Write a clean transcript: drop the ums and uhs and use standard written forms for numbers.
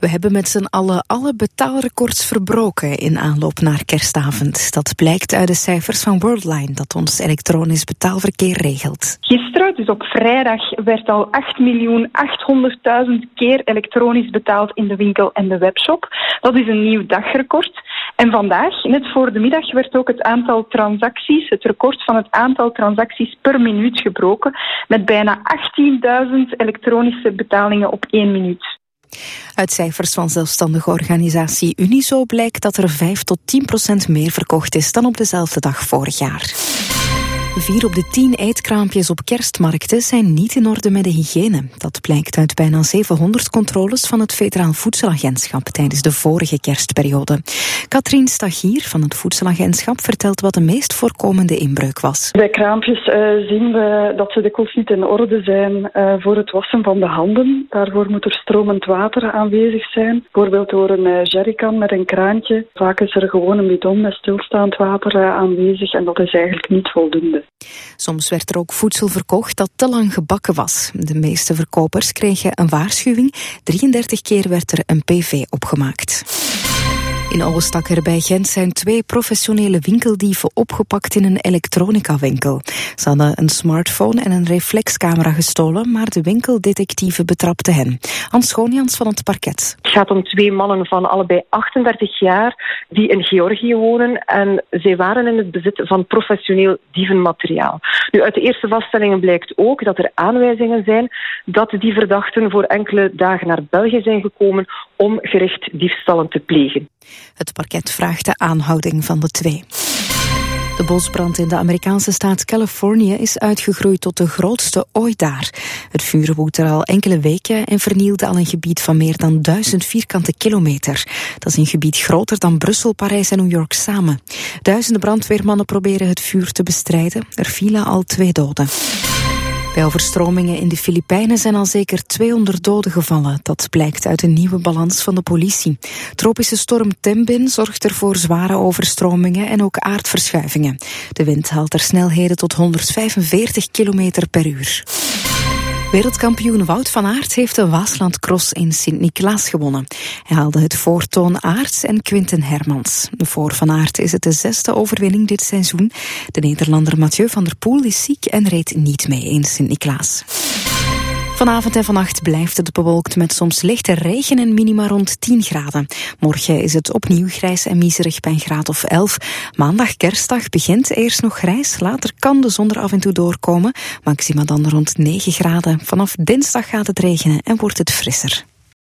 We hebben met z'n allen alle betaalrecords verbroken in aanloop naar kerstavond. Dat blijkt uit de cijfers van Worldline, dat ons elektronisch betaalverkeer regelt. Gisteren, dus op vrijdag, werd al 8.800.000 keer elektronisch betaald in de winkel en de webshop. Dat is een nieuw dagrecord. En vandaag, net voor de middag, werd ook het aantal transacties, het record van het aantal transacties per minuut gebroken, met bijna 18.000 elektronische betalingen op 1 minuut. Uit cijfers van zelfstandige organisatie Unizo blijkt dat er 5 tot 10% meer verkocht is dan op dezelfde dag vorig jaar. 4 op de 10 eetkraampjes op kerstmarkten zijn niet in orde met de hygiëne. Dat blijkt uit bijna 700 controles van het Federaal Voedselagentschap tijdens de vorige kerstperiode. Katrien Stagier van het Voedselagentschap vertelt wat de meest voorkomende inbreuk was. Bij kraampjes zien we dat ze dikwijls niet in orde zijn voor het wassen van de handen. Daarvoor moet er stromend water aanwezig zijn. Bijvoorbeeld door een jerrycan met een kraantje. Vaak is er gewoon een bidon met stilstaand water aanwezig en dat is eigenlijk niet voldoende. Soms werd er ook voedsel verkocht dat te lang gebakken was. De meeste verkopers kregen een waarschuwing. 33 keer werd er een PV opgemaakt. In Oostakker bij Gent zijn 2 professionele winkeldieven opgepakt in een elektronica-winkel. Ze hadden een smartphone en een reflexcamera gestolen, maar de winkeldetectieven betrapten hen. Hans Schoonjans van het parket. Het gaat om 2 mannen van allebei 38 jaar die in Georgië wonen en zij waren in het bezit van professioneel dievenmateriaal. Nu, uit de eerste vaststellingen blijkt ook dat er aanwijzingen zijn dat die verdachten voor enkele dagen naar België zijn gekomen om gericht diefstallen te plegen. Het parket vraagt de aanhouding van de 2. De bosbrand in de Amerikaanse staat Californië is uitgegroeid tot de grootste ooit daar. Het vuur woedt er al enkele weken en vernielde al een gebied van meer dan 1000 vierkante kilometer. Dat is een gebied groter dan Brussel, Parijs en New York samen. Duizenden brandweermannen proberen het vuur te bestrijden. Er vielen al 2 doden. Bij overstromingen in de Filipijnen zijn al zeker 200 doden gevallen. Dat blijkt uit een nieuwe balans van de politie. Tropische storm Tembin zorgt er voor zware overstromingen en ook aardverschuivingen. De wind haalt er snelheden tot 145 km per uur. Wereldkampioen Wout van Aert heeft de Waaslandcross in Sint-Niklaas gewonnen. Hij haalde het voor Toon Aerts en Quinten Hermans. Voor Van Aert is het de 6e overwinning dit seizoen. De Nederlander Mathieu van der Poel is ziek en reed niet mee in Sint-Niklaas. Vanavond en vannacht blijft het bewolkt met soms lichte regen en minima rond 10 graden. Morgen is het opnieuw grijs en miserig bij een graad of 11. Maandag kerstdag begint eerst nog grijs. Later kan de zon er af en toe doorkomen. Maxima dan rond 9 graden. Vanaf dinsdag gaat het regenen en wordt het frisser.